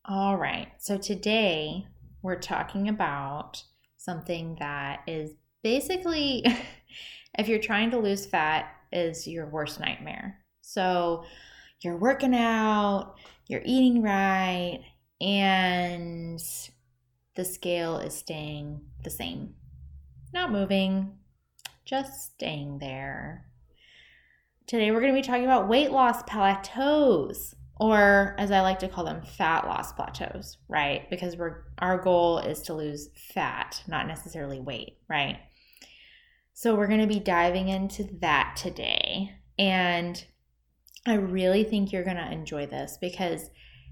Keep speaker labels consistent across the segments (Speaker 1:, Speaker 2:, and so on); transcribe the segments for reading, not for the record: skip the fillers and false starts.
Speaker 1: All right. So today we're talking about something that is basically, if you're trying to lose fat, is your worst nightmare. So you're working out, you're eating right, and the scale is staying the same. Not moving, just staying there. Today we're going to be talking about weight loss plateaus, or as I like to call them, fat loss plateaus, right? Because our goal is to lose fat, not necessarily weight, right? So we're going to be diving into that today. And I really think you're going to enjoy this because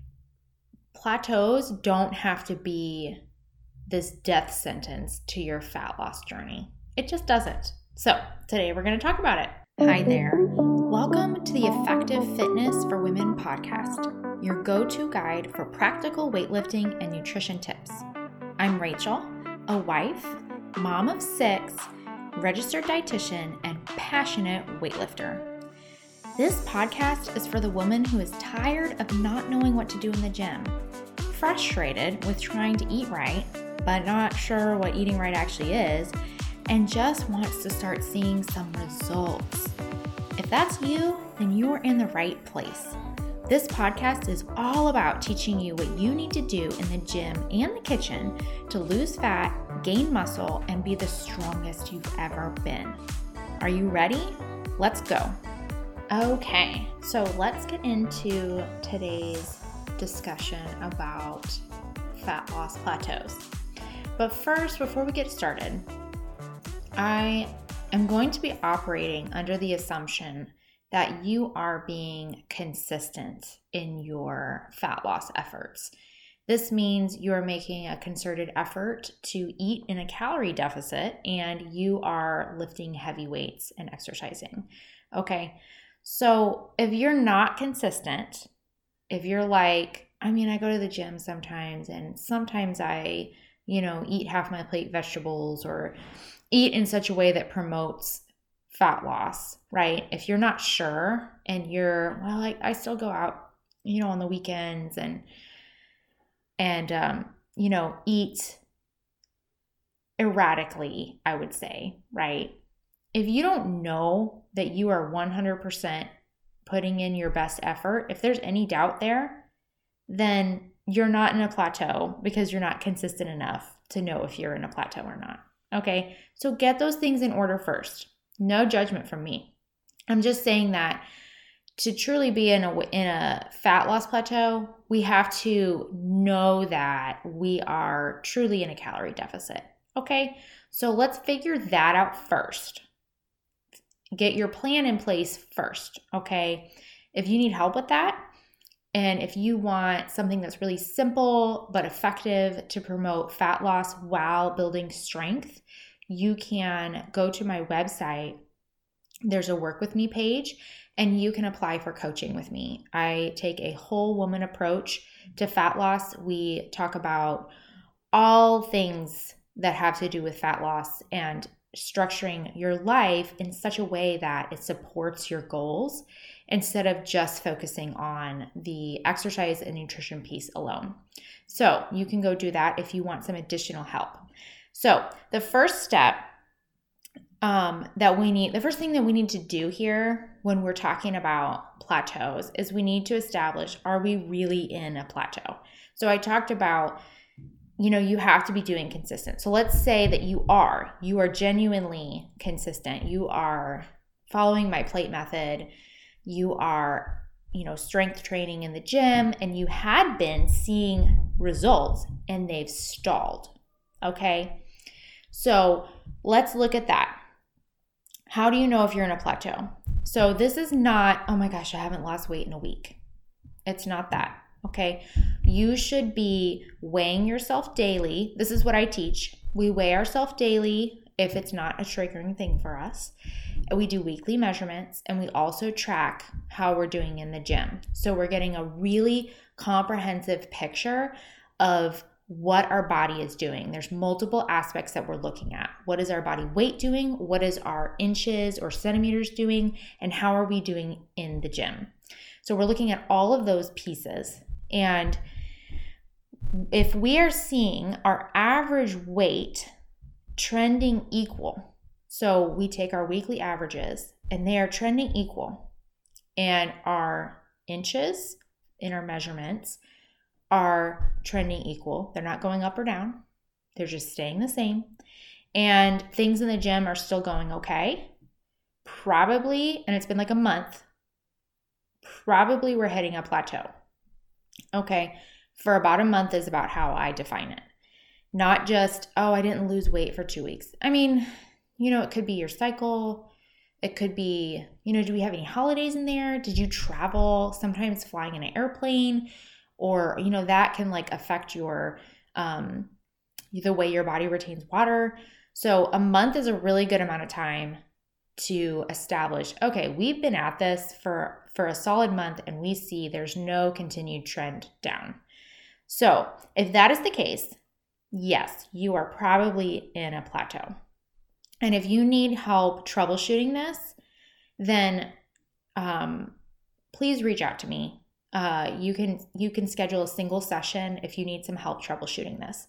Speaker 1: plateaus don't have to be this death sentence to your fat loss journey. It just doesn't. So today we're going to talk about it. Hi there. Welcome to the Effective Fitness for Women podcast, your go-to guide for practical weightlifting and nutrition tips. I'm Rachel, a wife, mom of 6, registered dietitian, and passionate weightlifter. This podcast is for the woman who is tired of not knowing what to do in the gym, frustrated with trying to eat right, but not sure what eating right actually is, and just wants to start seeing some results. If that's you, then you are in the right place. This podcast is all about teaching you what you need to do in the gym and the kitchen to lose fat, gain muscle, and be the strongest you've ever been. Are you ready? Let's go. Okay, so let's get into today's discussion about fat loss plateaus. But first, before we get started, I am going to be operating under the assumption that you are being consistent in your fat loss efforts. This means you are making a concerted effort to eat in a calorie deficit and you are lifting heavy weights and exercising. Okay, so if you're not consistent, if you're like, I go to the gym sometimes and sometimes I, eat half my plate vegetables or eat in such a way that promotes fat loss, right? If you're not sure and you're, I still go out, on the weekends and eat erratically, I would say, right? If you don't know that you are 100% putting in your best effort, if there's any doubt there, then you're not in a plateau because you're not consistent enough to know if you're in a plateau or not. Okay, so get those things in order first. No judgment from me. I'm just saying that to truly be in a fat loss plateau, we have to know that we are truly in a calorie deficit. Okay, so let's figure that out first. Get your plan in place first, okay? If you need help with that, and if you want something that's really simple but effective to promote fat loss while building strength, you can go to my website. There's a work with me page and you can apply for coaching with me. I take a whole woman approach to fat loss. We talk about all things that have to do with fat loss and structuring your life in such a way that it supports your goals instead of just focusing on the exercise and nutrition piece alone. So you can go do that if you want some additional help. So the first step the first thing that we need to do here when we're talking about plateaus is we need to establish, are we really in a plateau? So I talked about, you have to be doing consistent. So let's say that you are genuinely consistent. You are following my plate method. You are, strength training in the gym and you had been seeing results and they've stalled. Okay. So let's look at that. How do you know if you're in a plateau? So this is not, oh my gosh, I haven't lost weight in a week. It's not that. Okay. You should be weighing yourself daily. This is what I teach. We weigh ourselves daily if it's not a triggering thing for us. We do weekly measurements and we also track how we're doing in the gym. So we're getting a really comprehensive picture of what our body is doing. There's multiple aspects that we're looking at. What is our body weight doing? What is our inches or centimeters doing? And how are we doing in the gym? So we're looking at all of those pieces. And if we are seeing our average weight trending equal, so we take our weekly averages and they are trending equal, and our inches in our measurements are trending equal, they're not going up or down, they're just staying the same, and things in the gym are still going okay, probably, and it's been like a month, probably we're hitting a plateau. Okay, for about a month is about how I define it. Not just, oh, I didn't lose weight for 2 weeks. I mean, it could be your cycle. It could be, do we have any holidays in there? Did you travel, sometimes flying in an airplane? Or, that can like affect your, the way your body retains water. So a month is a really good amount of time to establish, okay, we've been at this for a solid month and we see there's no continued trend down. So if that is the case, yes, you are probably in a plateau. And if you need help troubleshooting this, then please reach out to me. You can schedule a single session if you need some help troubleshooting this.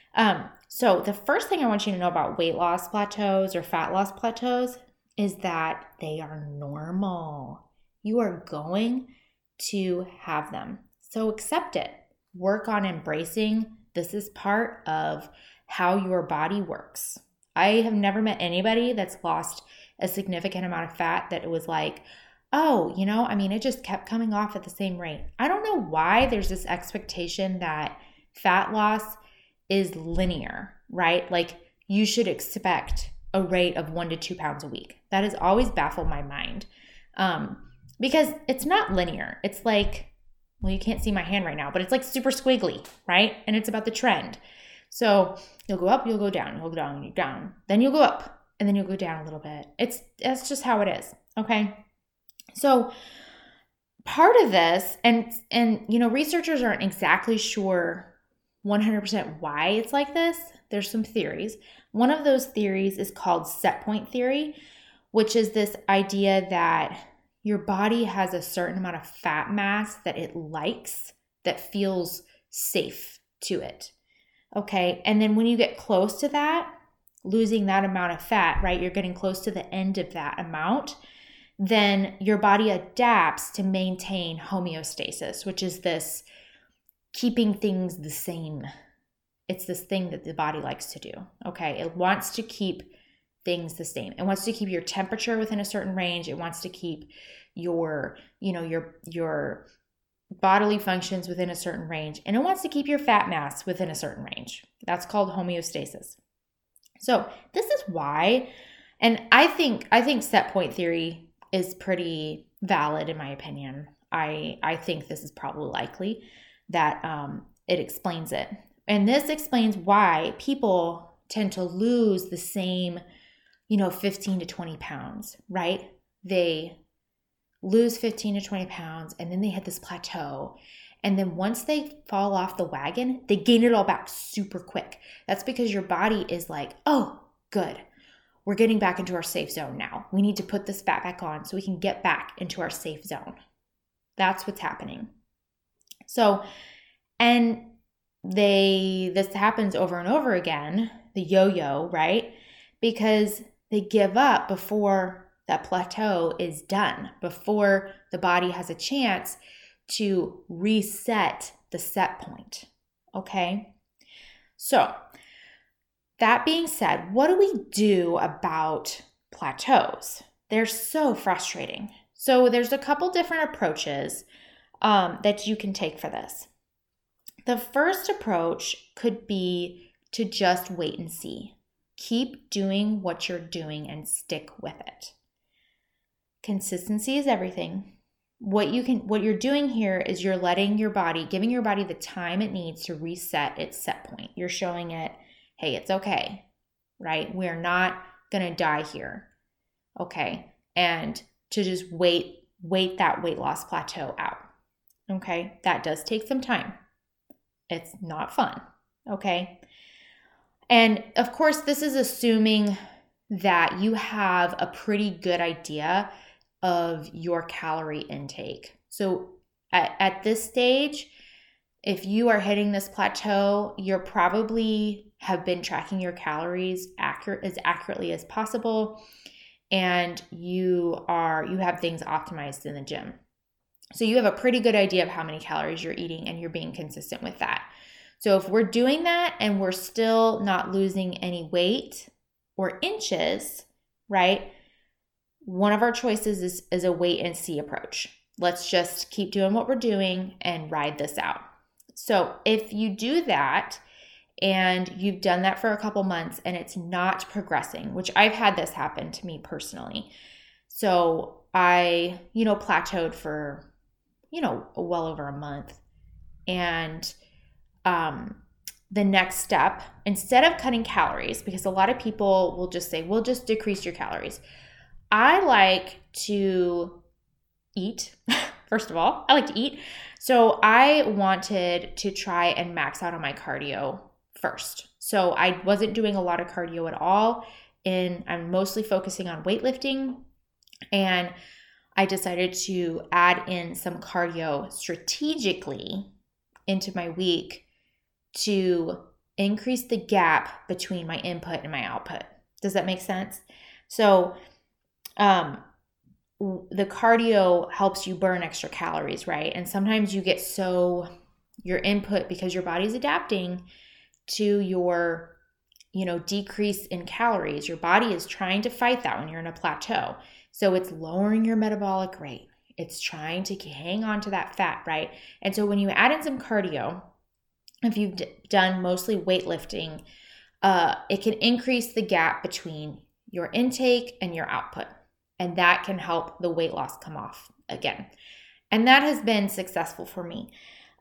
Speaker 1: So the first thing I want you to know about weight loss plateaus or fat loss plateaus is that they are normal. You are going to have them. So accept it. Work on embracing this is part of how your body works. I have never met anybody that's lost a significant amount of fat that it was like, oh, it just kept coming off at the same rate. I don't know why there's this expectation that fat loss is linear, right? Like you should expect a rate of 1 to 2 pounds a week. That has always baffled my mind because it's not linear. It's like, well, you can't see my hand right now, but it's like super squiggly, right? And it's about the trend. So you'll go up, you'll go down, you'll go down, you'll go down. Then you'll go up and then you'll go down a little bit. That's just how it is, okay? So part of this, and researchers aren't exactly sure 100% why it's like this. There's some theories. One of those theories is called set point theory, which is this idea that your body has a certain amount of fat mass that it likes, that feels safe to it. Okay. And then when you get close to that, losing that amount of fat, right? You're getting close to the end of that amount. Then your body adapts to maintain homeostasis, which is this keeping things the same. It's this thing that the body likes to do. Okay. It wants to keep things the same. It wants to keep your temperature within a certain range. It wants to keep your bodily functions within a certain range. And it wants to keep your fat mass within a certain range. That's called homeostasis. So this is why, and I think set point theory is pretty valid in my opinion. I think this is probably likely that it explains it. And this explains why people tend to lose the same 15 to 20 pounds, right? They lose 15 to 20 pounds and then they hit this plateau. And then once they fall off the wagon, they gain it all back super quick. That's because your body is like, oh, good. We're getting back into our safe zone now. We need to put this fat back on so we can get back into our safe zone. That's what's happening. So, and this happens over and over again, the yo-yo, right? Because they give up before that plateau is done, before the body has a chance to reset the set point, okay? So that being said, what do we do about plateaus? They're so frustrating. So there's a couple different approaches that you can take for this. The first approach could be to just wait and see. Keep doing what you're doing and stick with it. Consistency is everything. What you're doing here is you're letting your body, giving your body the time it needs to reset its set point. You're showing it, hey, it's okay, right? We're not going to die here, okay? And to just wait that weight loss plateau out, okay? That does take some time. It's not fun, okay? And of course, this is assuming that you have a pretty good idea of your calorie intake. So at this stage, If you are hitting this plateau, you're probably have been tracking your calories as accurately as possible, and you have things optimized in the gym. So you have a pretty good idea of how many calories you're eating, and you're being consistent with that. So if we're doing that and we're still not losing any weight or inches, right? One of our choices is a wait and see approach. Let's just keep doing what we're doing and ride this out. So if you do that and you've done that for a couple months and it's not progressing, which I've had this happen to me personally. So I, plateaued for, well over a month. And the next step, instead of cutting calories, because a lot of people will just say, well, just decrease your calories. I like to eat. First of all, I like to eat. So I wanted to try and max out on my cardio first. So I wasn't doing a lot of cardio at all. I'm mostly focusing on weightlifting. And I decided to add in some cardio strategically into my week to increase the gap between my input and my output. Does that make sense? So the cardio helps you burn extra calories, right? And sometimes you get your input, because your body's adapting to your, decrease in calories. Your body is trying to fight that when you're in a plateau. So it's lowering your metabolic rate. It's trying to hang on to that fat, right? And so when you add in some cardio, if you've done mostly weightlifting, it can increase the gap between your intake and your output. And that can help the weight loss come off again. And that has been successful for me.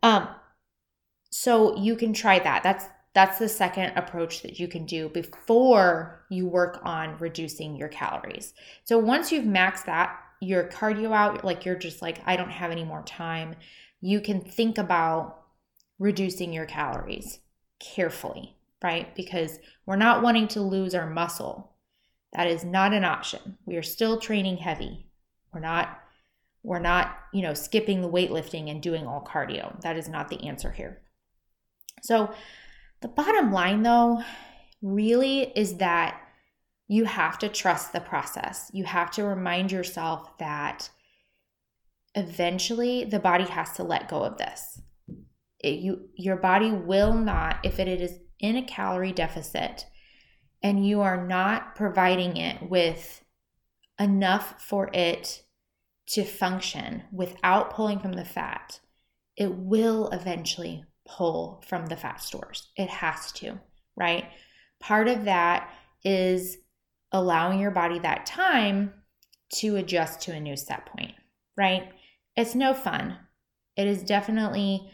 Speaker 1: So you can try that. That's the second approach that you can do before you work on reducing your calories. So once you've maxed your cardio out, like you're just like, I don't have any more time, you can think about reducing your calories carefully, right? Because we're not wanting to lose our muscle. That is not an option. We are still training heavy. We're not, skipping the weightlifting and doing all cardio. That is not the answer here. So the bottom line, though, really is that you have to trust the process. You have to remind yourself that eventually the body has to let go of this. Your body will not, if it is in a calorie deficit and you are not providing it with enough for it to function without pulling from the fat, it will eventually pull from the fat stores. It has to, right? Part of that is allowing your body that time to adjust to a new set point, right? It's no fun. It is definitely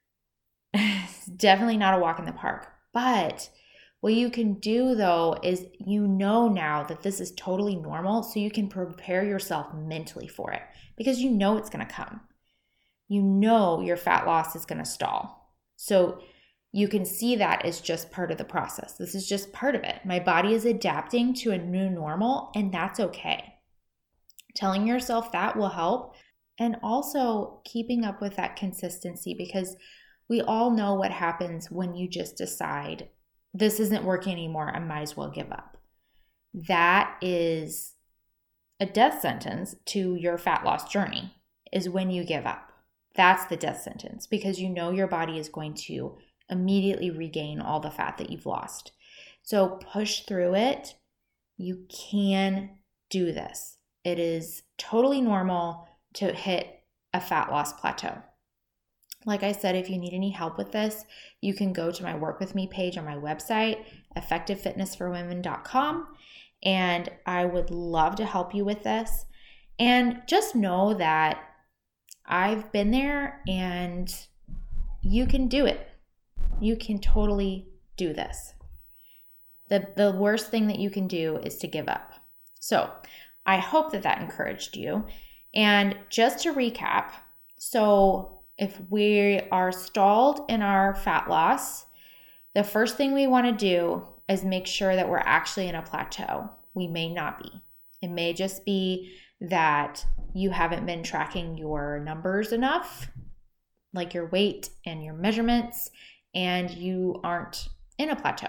Speaker 1: not a walk in the park. But what you can do, though, is now that this is totally normal, so you can prepare yourself mentally for it, because it's going to come. Your fat loss is going to stall. So you can see that as just part of the process. This is just part of it. My body is adapting to a new normal, and that's okay. Telling yourself that will help. And also keeping up with that consistency, because we all know what happens when you just decide this isn't working anymore, I might as well give up. That is a death sentence to your fat loss journey, is when you give up. That's the death sentence, because your body is going to immediately regain all the fat that you've lost. So push through it. You can do this. It is totally normal to hit a fat loss plateau. Like I said, if you need any help with this, you can go to my Work With Me page on my website, effectivefitnessforwomen.com, and I would love to help you with this. And just know that I've been there and you can do it. You can totally do this. The worst thing that you can do is to give up. So I hope that encouraged you. And just to recap, so if we are stalled in our fat loss, the first thing we want to do is make sure that we're actually in a plateau. We may not be. It may just be that you haven't been tracking your numbers enough. like your weight and your measurements, and you aren't in a plateau.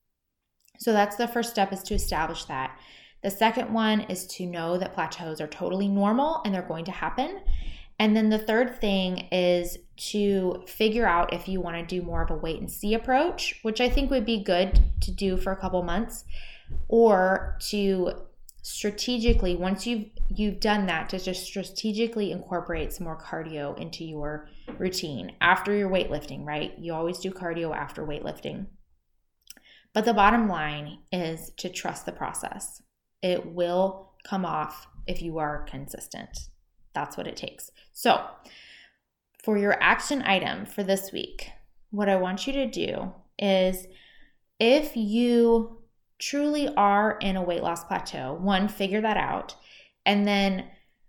Speaker 1: So that's the first step, is to establish that. The second one is to know that plateaus are totally normal and they're going to happen. And then the third thing is to figure out if you want to do more of a wait and see approach, which I think would be good to do for a couple months, or to strategically, once you've done that, to just strategically incorporate some more cardio into your routine after your weightlifting, right? You always do cardio after weightlifting. But the bottom line is to trust the process. It will come off if you are consistent. That's what it takes. So for your action item for this week, what I want you to do is, if you truly are in a weight loss plateau, 1, figure that out. And then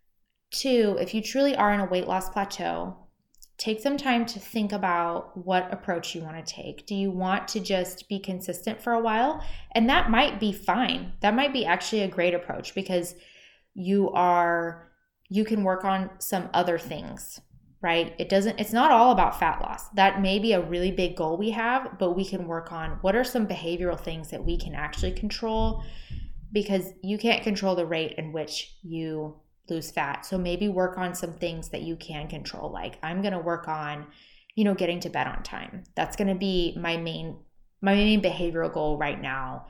Speaker 1: 2, if you truly are in a weight loss plateau, take some time to think about what approach you want to take. Do you want to just be consistent for a while? And that might be fine. That might be actually a great approach, because you can work on some other things, right? It's not all about fat loss. That may be a really big goal we have, but we can work on what are some behavioral things that we can actually control, because you can't control the rate in which you lose fat. So maybe work on some things that you can control. Like, I'm going to work on, getting to bed on time. That's going to be my main behavioral goal right now,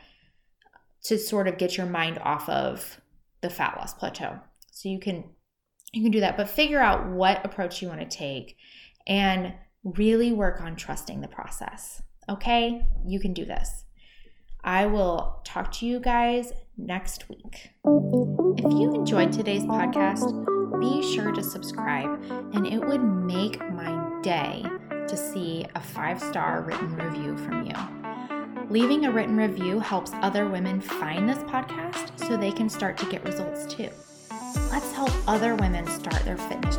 Speaker 1: to sort of get your mind off of the fat loss plateau. So you can do that, but figure out what approach you want to take and really work on trusting the process. Okay? You can do this. I will talk to you guys next week. If you enjoyed today's podcast, be sure to subscribe, and it would make my day to see a 5-star written review from you. Leaving a written review helps other women find this podcast so they can start to get results too. Let's help other women start their fitness